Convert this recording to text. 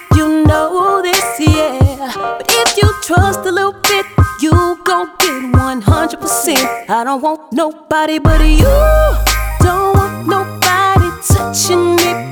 you know this, yeah. But if you trust a little bit, you gon' get 100%. I don't want nobody but you. Don't want nobody touching me